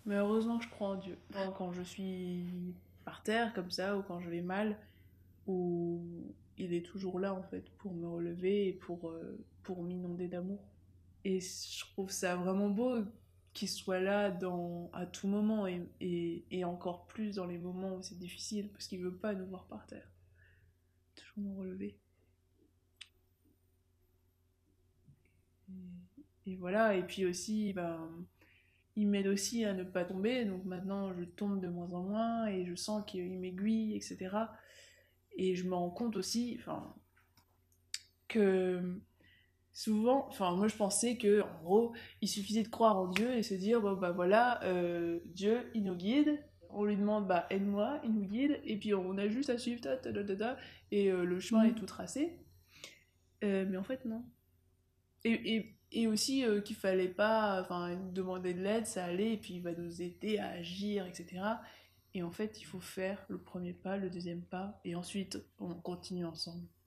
Mais heureusement que je crois en Dieu. Quand je suis par terre comme ça, ou quand je vais mal, ou il est toujours là en fait pour me relever et pour m'inonder d'amour. Et je trouve ça vraiment beau qu'il soit là à tout moment et encore plus dans les moments où c'est difficile parce qu'il veut pas nous voir par terre. Toujours nous relever. Et voilà, et puis aussi, ben, il m'aide aussi à ne pas tomber, donc maintenant je tombe de moins en moins et je sens qu'il m'aiguille, etc. Et je me rends compte aussi, enfin, que souvent, enfin moi je pensais que en gros il suffisait de croire en Dieu et se dire bon bah voilà Dieu il nous guide, on lui demande bah aide-moi, il nous guide et puis on a juste à suivre et le chemin est Mm. tout tracé. Mais en fait non. Et aussi qu'il fallait pas, enfin demander de l'aide ça allait et puis il va nous aider à agir etc. Et en fait il faut faire le premier pas, le deuxième pas et ensuite on continue ensemble.